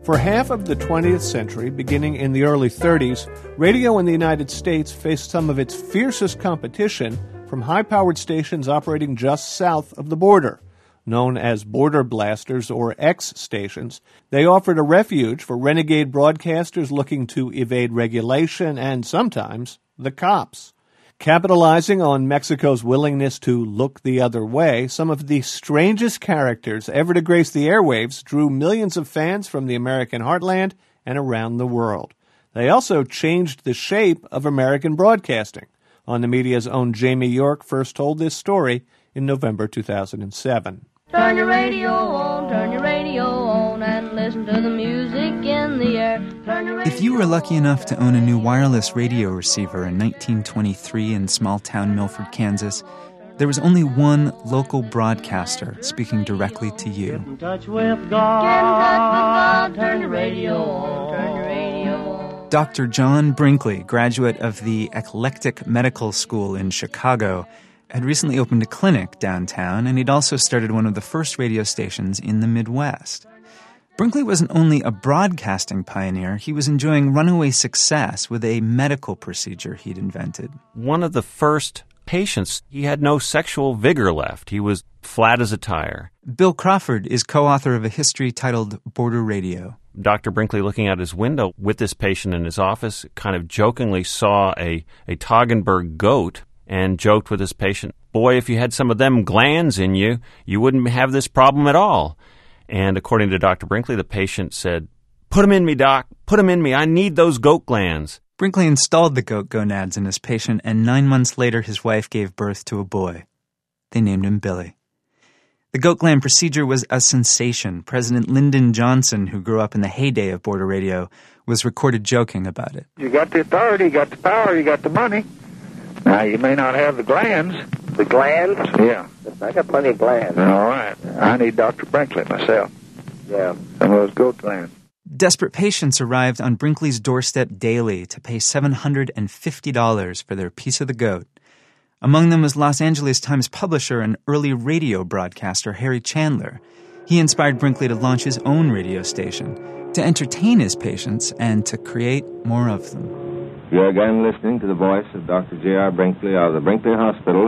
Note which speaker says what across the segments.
Speaker 1: For half of the 20th century, beginning in the early 30s, radio in the United States faced some of its fiercest competition from high-powered stations operating just south of the border. Known as border blasters or X stations, they offered a refuge for renegade broadcasters looking to evade regulation and, sometimes, the cops. Capitalizing on Mexico's willingness to look the other way, some of the strangest characters ever to grace the airwaves drew millions of fans from the American heartland and around the world. They also changed the shape of American broadcasting. On the Media's own Jamie York first told this story in November 2007.
Speaker 2: Turn your radio on, and listen to the music in the air.
Speaker 3: If you were lucky enough to own a new wireless radio receiver in 1923 in small-town Milford, Kansas, there was only one local broadcaster speaking directly to you.
Speaker 2: Get in touch with God, turn your radio on.
Speaker 3: Dr. John Brinkley, graduate of the Eclectic Medical School in Chicago, had recently opened a clinic downtown, and he'd also started one of the first radio stations in the Midwest. Brinkley wasn't only a broadcasting pioneer, he was enjoying runaway success with a medical procedure he'd invented.
Speaker 4: One of the first patients, he had no sexual vigor left. He was flat as a tire.
Speaker 3: Bill Crawford is co-author of a history titled Border Radio.
Speaker 4: Dr. Brinkley, looking out his window with this patient in his office, kind of jokingly saw a Toggenburg goat and joked with his patient, "Boy, if you had some of them glands in you, you wouldn't have this problem at all." And according to Dr. Brinkley, the patient said, "Put 'em in me, doc. Put 'em in me. I need those goat glands."
Speaker 3: Brinkley installed the goat gonads in his patient, and 9 months later his wife gave birth to a boy. They named him Billy. The goat gland procedure was a sensation. President Lyndon Johnson, who grew up in the heyday of border radio, was recorded joking about it.
Speaker 5: You got the authority, you got the power, you got the money. Now, you may not have the glands.
Speaker 6: The glands?
Speaker 5: Yeah.
Speaker 6: I got plenty of glands.
Speaker 5: All right. I need Dr. Brinkley myself.
Speaker 6: Yeah.
Speaker 5: Some of those goat glands.
Speaker 3: Desperate patients arrived on Brinkley's doorstep daily to pay $750 for their piece of the goat. Among them was Los Angeles Times publisher and early radio broadcaster Harry Chandler. He inspired Brinkley to launch his own radio station, to entertain his patients, and to create more of them.
Speaker 7: You're again listening to the voice of Dr. J.R. Brinkley of the Brinkley Hospitals,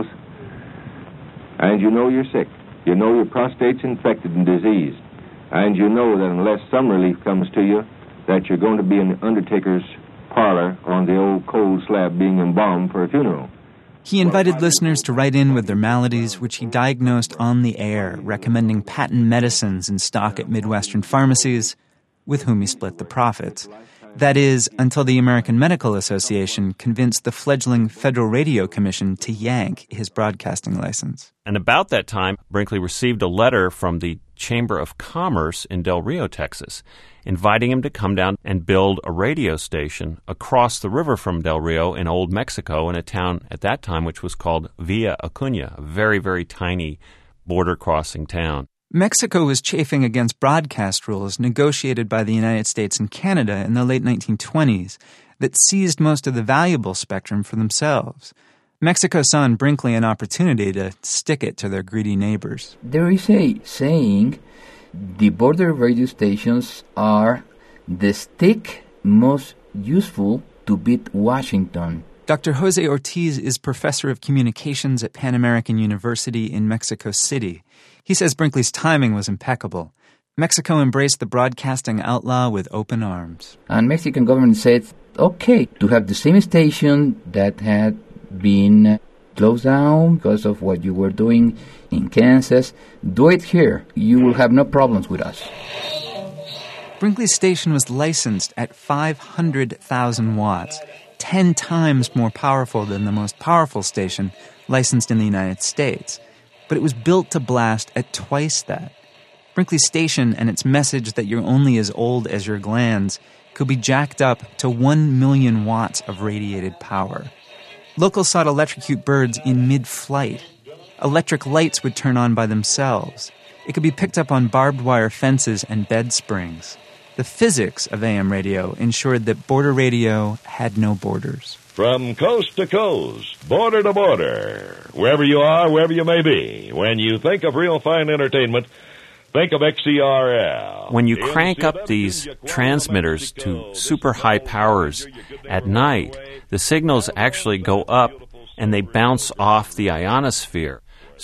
Speaker 7: and you know you're sick. You know your prostate's infected and diseased, and you know that unless some relief comes to you, that you're going to be in the undertaker's parlor on the old cold slab being embalmed for a funeral.
Speaker 3: He invited listeners to write in with their maladies, which he diagnosed on the air, recommending patent medicines in stock at Midwestern pharmacies, with whom he split the profits. That is, until the American Medical Association convinced the fledgling Federal Radio Commission to yank his broadcasting license.
Speaker 4: And about that time, Brinkley received a letter from the Chamber of Commerce in Del Rio, Texas, inviting him to come down and build a radio station across the river from Del Rio in Old Mexico, in a town at that time which was called Villa Acuña, a very, very tiny border-crossing town.
Speaker 3: Mexico was chafing against broadcast rules negotiated by the United States and Canada in the late 1920s that seized most of the valuable spectrum for themselves. Mexico saw in Brinkley an opportunity to stick it to their greedy neighbors.
Speaker 8: There is a saying, the border radio stations are the stick most useful to beat Washington.
Speaker 3: Dr. Jose Ortiz is professor of communications at Pan American University in Mexico City. He says Brinkley's timing was impeccable. Mexico embraced the broadcasting outlaw with open arms.
Speaker 8: And Mexican government said, okay, to have the same station that had been closed down because of what you were doing in Kansas, do it here. You will have no problems with us.
Speaker 3: Brinkley's station was licensed at 500,000 watts, 10 times more powerful than the most powerful station licensed in the United States. But it was built to blast at twice that. Brinkley's station and its message that you're only as old as your glands could be jacked up to 1 million watts of radiated power. Locals sought electrocute birds in mid-flight. Electric lights would turn on by themselves. It could be picked up on barbed wire fences and bed springs. The physics of AM radio ensured that border radio had no borders.
Speaker 9: From coast to coast, border to border, wherever you are, wherever you may be, when you think of real fine entertainment, Think of XERF.
Speaker 4: When you crank up these transmitters to super high powers at night, the signals actually go up and they bounce off the ionosphere.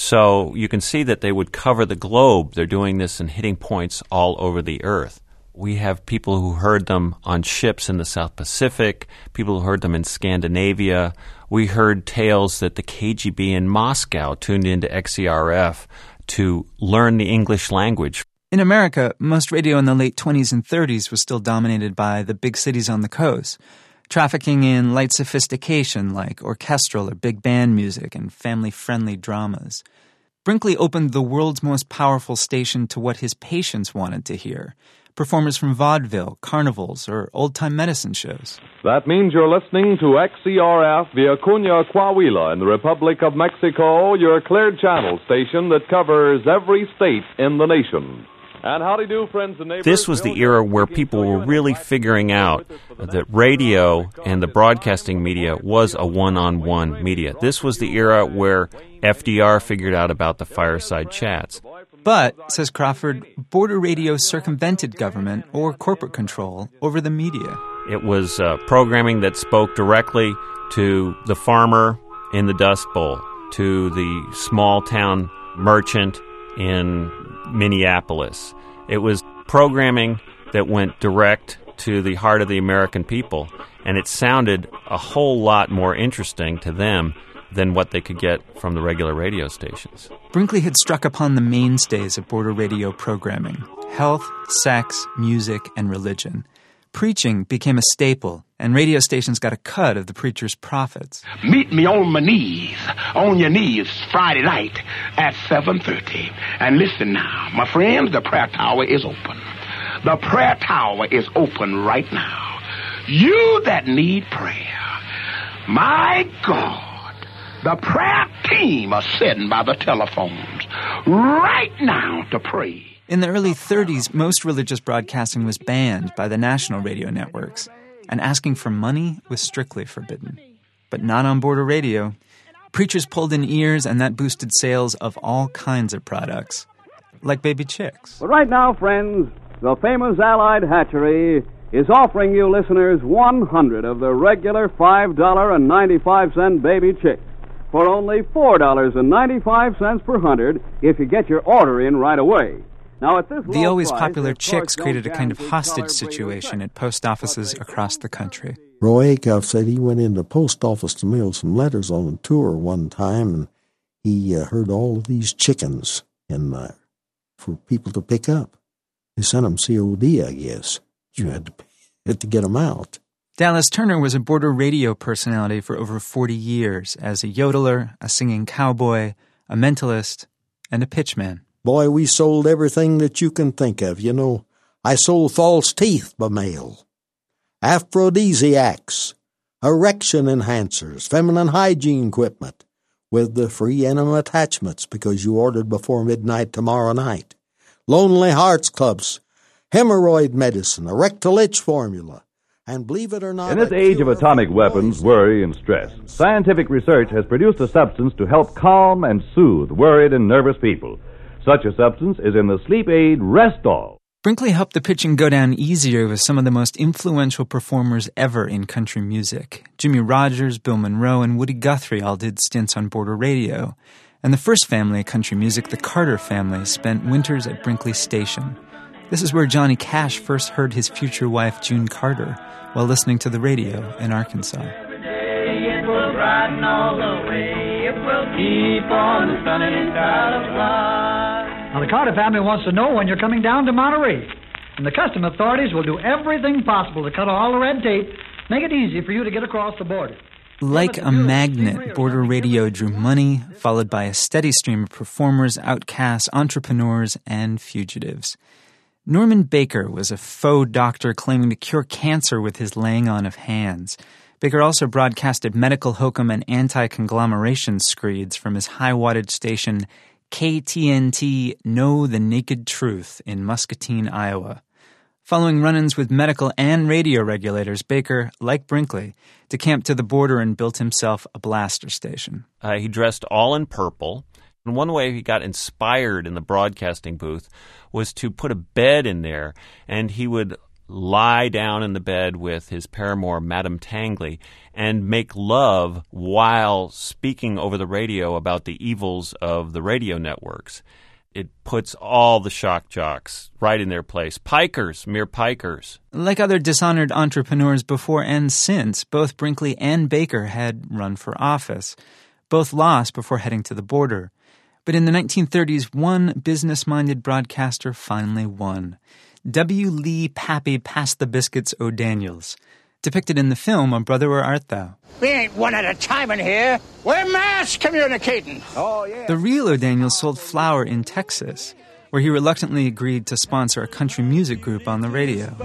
Speaker 4: So you can see that they would cover the globe. They're doing this in hitting points all over the Earth. We have people who heard them on ships in the South Pacific, people who heard them in Scandinavia. We heard tales that the KGB in Moscow tuned into XERF to learn the English language.
Speaker 3: In America, most radio in the late 20s and 30s was still dominated by the big cities on the coast, trafficking in light sophistication like orchestral or big band music and family-friendly dramas. Brinkley opened the world's most powerful station to what his patients wanted to hear, performers from vaudeville, carnivals, or old-time medicine shows.
Speaker 10: That means you're listening to XERF Vicuña Coahuila in the Republic of Mexico, your cleared channel station that covers every state in the nation. And howdy do, friends and neighbors.
Speaker 4: This was the era where people were really figuring out that radio and the broadcasting media was a one-on-one media. This was the era where FDR figured out about the fireside chats.
Speaker 3: But, says Crawford, border radio circumvented government or corporate control over the media.
Speaker 4: It was programming that spoke directly to the farmer in the Dust Bowl, to the small-town merchant in Minneapolis. It was programming that went direct to the heart of the American people, and it sounded a whole lot more interesting to them than what they could get from the regular radio stations.
Speaker 3: Brinkley had struck upon the mainstays of border radio programming: health, sex, music, and religion. Preaching became a staple, and radio stations got a cut of the preacher's profits.
Speaker 11: Meet me on my knees, on your knees, Friday night at 7:30. And listen now, my friends, the prayer tower is open. The prayer tower is open right now. You that need prayer, my God, the prayer team are sitting by the telephones right now to pray.
Speaker 3: In the early 30s, most religious broadcasting was banned by the national radio networks, and asking for money was strictly forbidden. But not on border radio. Preachers pulled in ears, and that boosted sales of all kinds of products, like baby chicks.
Speaker 12: But right now, friends, the famous Allied Hatchery is offering you listeners 100 of the regular $5.95 baby chicks for only $4.95 per 100 if you get your order in right away. Now, at this
Speaker 3: the always
Speaker 12: price,
Speaker 3: popular chicks created a kind of hostage situation at post offices across the country.
Speaker 13: Roy Acuff said he went in the post office to mail some letters on a tour one time, and he heard all of these chickens in for people to pick up. They sent them COD, I guess. You had to get them out.
Speaker 3: Dallas Turner was a border radio personality for over 40 years as a yodeler, a singing cowboy, a mentalist, and a pitchman.
Speaker 13: Boy, we sold everything that you can think of. You know, I sold false teeth by mail, aphrodisiacs, erection enhancers, feminine hygiene equipment, with the free enema attachments because you ordered before midnight tomorrow night, Lonely Hearts Clubs, hemorrhoid medicine, erectile itch formula, and believe it or not...
Speaker 10: In this age of atomic weapons, worry, and stress, scientific research has produced a substance to help calm and soothe worried and nervous people. Such a substance is in the sleep aid Restall.
Speaker 3: Brinkley helped the pitching go down easier with some of the most influential performers ever in country music. Jimmy Rogers, Bill Monroe, and Woody Guthrie all did stints on border radio. And the first family of country music, the Carter family, spent winters at Brinkley Station. This is where Johnny Cash first heard his future wife, June Carter, while listening to the radio in Arkansas.
Speaker 2: Every day it will brighten all the way. It will keep on the sunny side of life.
Speaker 14: Now, the Carter family wants to know when you're coming down to Monterey. And the custom authorities will do everything possible to cut all the red tape, make it easy for you to get across the border.
Speaker 3: Like a magnet, border radio drew money, followed by a steady stream of performers, outcasts, entrepreneurs, and fugitives. Norman Baker was a faux doctor claiming to cure cancer with his laying on of hands. Baker also broadcasted medical hokum and anti-conglomeration screeds from his high-wattage station KTNT Know the Naked Truth in Muscatine, Iowa. Following run-ins with medical and radio regulators, Baker, like Brinkley, decamped to the border and built himself a blaster station.
Speaker 4: He dressed all in purple. And one way he got inspired in the broadcasting booth was to put a bed in there, and he would lie down in the bed with his paramour, Madame Tangley, and make love while speaking over the radio about the evils of the radio networks. It puts all the shock jocks right in their place. Pikers, mere pikers.
Speaker 3: Like other dishonored entrepreneurs before and since, both Brinkley and Baker had run for office. Both lost before heading to the border. But in the 1930s, one business-minded broadcaster finally won. W. Lee Pappy Pass the Biscuits O'Daniels. Depicted in the film, A Brother Where Art Thou?
Speaker 15: We ain't one at a time in here. We're mass communicating. Oh, yeah.
Speaker 3: The real O'Daniels sold flour in Texas, where he reluctantly agreed to sponsor a country music group on the radio.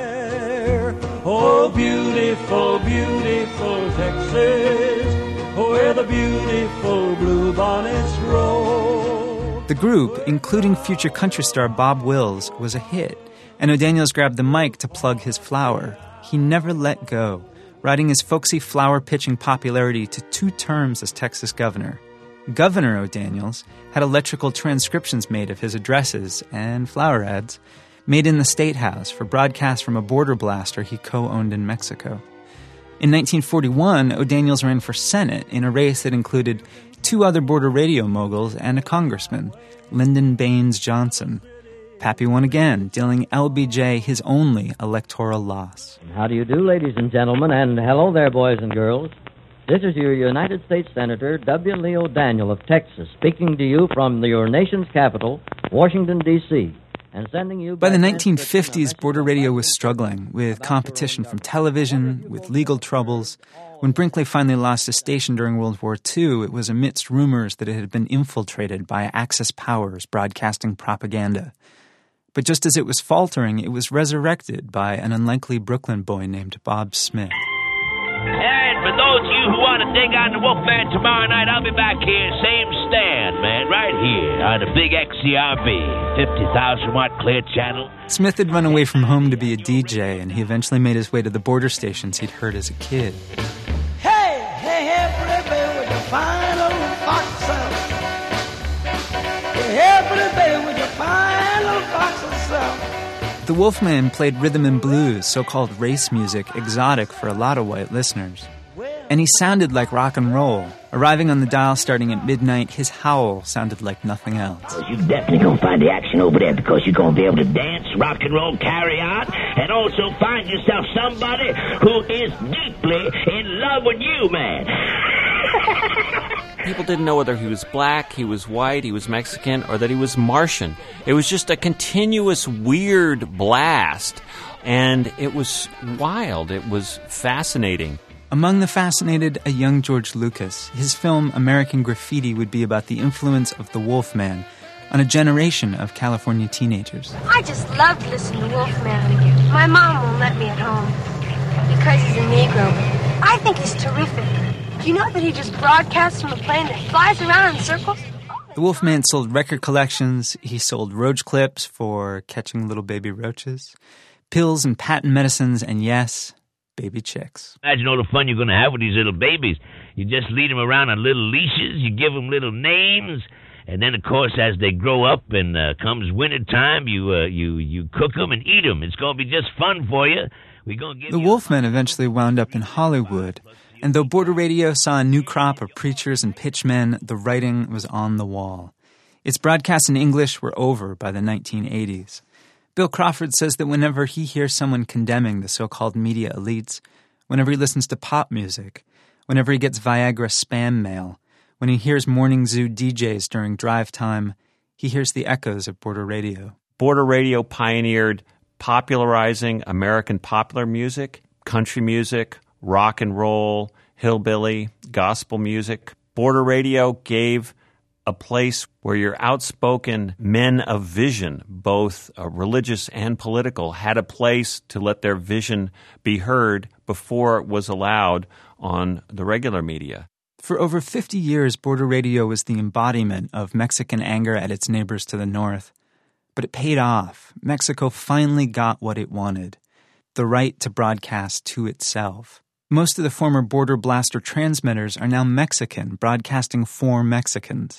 Speaker 2: Oh, beautiful, beautiful Texas, where the beautiful bluebonnets roll.
Speaker 3: The group, including future country star Bob Wills, was a hit, and O'Daniels grabbed the mic to plug his flour. He never let go, riding his folksy flower-pitching popularity to 2 terms as Texas governor. Governor O'Daniels had electrical transcriptions made of his addresses and flower ads, made in the State House for broadcast from a border blaster he co-owned in Mexico. In 1941, O'Daniels ran for Senate in a race that included 2 other border radio moguls and a congressman, Lyndon Baines Johnson. Pappy won again, dealing LBJ his only electoral loss.
Speaker 16: How do you do, ladies and gentlemen, and hello there, boys and girls. This is your United States Senator W. Lee O'Daniel of Texas, speaking to you from your nation's capital, Washington, D.C., and sending you...
Speaker 3: By the 1950s, border radio was struggling, with competition from television, with legal troubles. When Brinkley finally lost his station during World War II, it was amidst rumors that it had been infiltrated by Axis powers broadcasting propaganda. But just as it was faltering, it was resurrected by an unlikely Brooklyn boy named Bob Smith.
Speaker 17: And for those of you who want to dig on the Wolfman tomorrow night, I'll be back here, same stand, man, right here on the big XCRB, 50,000-watt clear channel.
Speaker 3: Smith had run away from home to be a DJ, and he eventually made his way to the border stations he'd heard as a kid.
Speaker 2: Hey, hey, hey, baby, with your fine little fox sound. Hey, baby, with your fine little fox sound.
Speaker 3: The Wolfman played rhythm and blues, so-called race music, exotic for a lot of white listeners. And he sounded like rock and roll. Arriving on the dial starting at midnight, his howl sounded like nothing else.
Speaker 17: You're definitely going to find the action over there because you're going to be able to dance, rock and roll, carry on, and also find yourself somebody who is deeply in love with you, man.
Speaker 4: People didn't know whether he was black, he was white, he was Mexican, or that he was Martian. It was just a continuous weird blast, and it was wild. It was fascinating.
Speaker 3: Among the fascinated, a young George Lucas. His film American Graffiti would be about the influence of the Wolfman on a generation of California teenagers.
Speaker 18: I just loved listening to Wolfman. My mom won't let me at home because he's a Negro. I think he's terrific. Do you know that he just broadcasts from a plane that flies around in circles?
Speaker 3: The Wolfman sold record collections. He sold roach clips for catching little baby roaches, pills and patent medicines, and yes, baby chicks.
Speaker 17: Imagine all the fun you're going to have with these little babies. You just lead them around on little leashes, you give them little names, and then, of course, as they grow up and comes wintertime, you cook them and eat them. It's going to be just fun for you. We're going to give
Speaker 3: the Wolfman eventually wound up in Hollywood, and though border radio saw a new crop of preachers and pitchmen, the writing was on the wall. Its broadcasts in English were over by the 1980s. Bill Crawford says that whenever he hears someone condemning the so-called media elites, whenever he listens to pop music, whenever he gets Viagra spam mail, when he hears morning zoo DJs during drive time, he hears the echoes of border radio.
Speaker 4: Border radio pioneered popularizing American popular music, country music, rock and roll, hillbilly, gospel music. Border radio gave a place where your outspoken men of vision, both religious and political, had a place to let their vision be heard before it was allowed on the regular media.
Speaker 3: For over 50 years, border radio was the embodiment of Mexican anger at its neighbors to the north. But it paid off. Mexico finally got what it wanted, the right to broadcast to itself. Most of the former border blaster transmitters are now Mexican, broadcasting for Mexicans.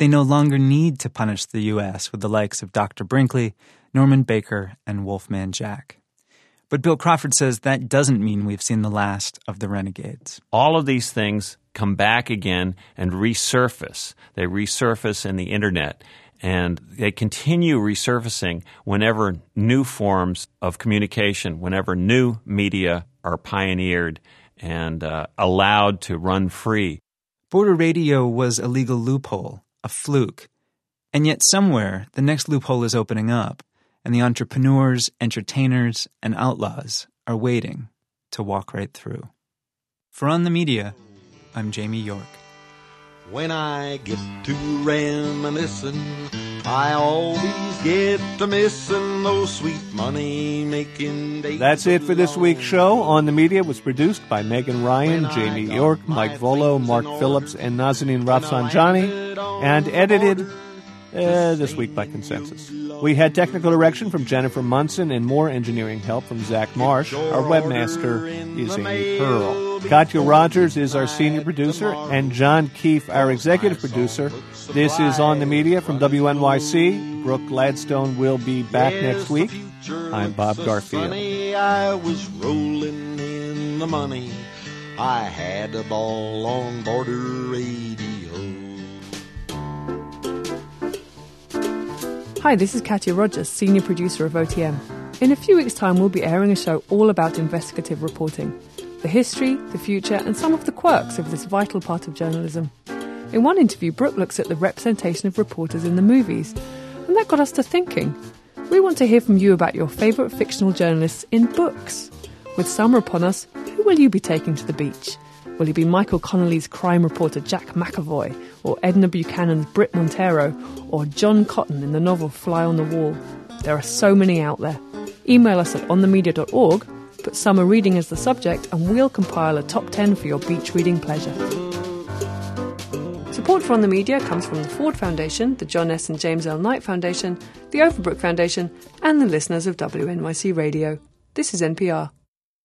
Speaker 3: they no longer need to punish the U.S. with the likes of Dr. Brinkley, Norman Baker, and Wolfman Jack. But Bill Crawford says that doesn't mean we've seen the last of the renegades.
Speaker 4: All of these things come back again and resurface. They resurface in the Internet, and they continue resurfacing whenever new forms of communication, whenever new media are pioneered and allowed to run free.
Speaker 3: Border radio was a legal loophole, a fluke. And yet somewhere, the next loophole is opening up, and the entrepreneurs, entertainers, and outlaws are waiting to walk right through. For On the Media, I'm Jamie York.
Speaker 19: When I get to reminiscing, I always get to missing those sweet money-making days.
Speaker 1: That's it for this week's show. On the Media was produced by Megan Ryan, Jamie York, Mike Volo, Mark Phillips, and Nazanin Rafsanjani, and edited this week by consensus. We had technical direction from Jennifer Munson and more engineering help from Zach Marsh. Our webmaster is Amy Pearl. Katya Rogers is our senior producer, and John Keefe, our executive producer. This is On the Media from WNYC. Brooke Gladstone will be back next week. I'm Bob Garfield.
Speaker 19: I was rolling in the money. I had a ball on Border Radio.
Speaker 20: Hi, this is Katya Rogers, senior producer of OTM. In a few weeks' time, we'll be airing a show all about investigative reporting, the history, the future, and some of the quirks of this vital part of journalism. In one interview, Brooke looks at the representation of reporters in the movies, and that got us to thinking. We want to hear from you about your favourite fictional journalists in books. With summer upon us, who will you be taking to the beach? Will he be Michael Connelly's crime reporter Jack McAvoy, or Edna Buchanan's Britt Montero, or John Cotton in the novel Fly on the Wall? There are so many out there. Email us at onthemedia.org, put summer reading as the subject, and we'll compile a top 10 for your beach reading pleasure. Support for On the Media comes from the Ford Foundation, the John S. and James L. Knight Foundation, the Overbrook Foundation, and the listeners of WNYC Radio. This is NPR.